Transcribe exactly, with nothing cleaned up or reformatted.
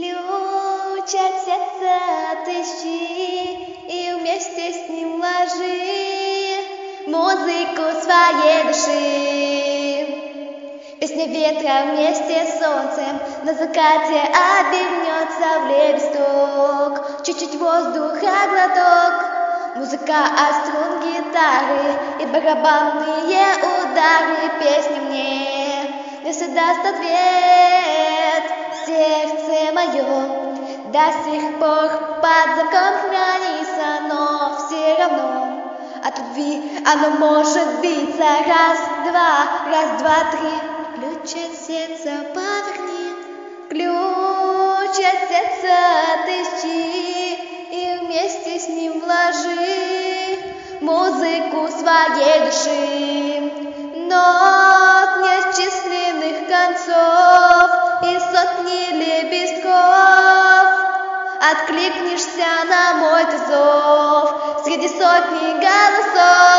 Ключ от сердца отыщи и вместе с ним ложи музыку своей души. Песня ветра вместе с солнцем на закате обернется в лепесток. Чуть-чуть воздуха глоток, музыка от струн гитары и барабанные удары. Песня мне если даст ответ. Сердце мое до сих пор под замком хранится, но все равно от любви оно может биться. Раз, два, раз, два, три. Ключ от сердца поверни, ключ от сердца отыщи и вместе с ним вложи музыку своей души. Нот неисчисленных концов и сотни лепестков. Откликнешься на мой ты зов среди сотни голосов.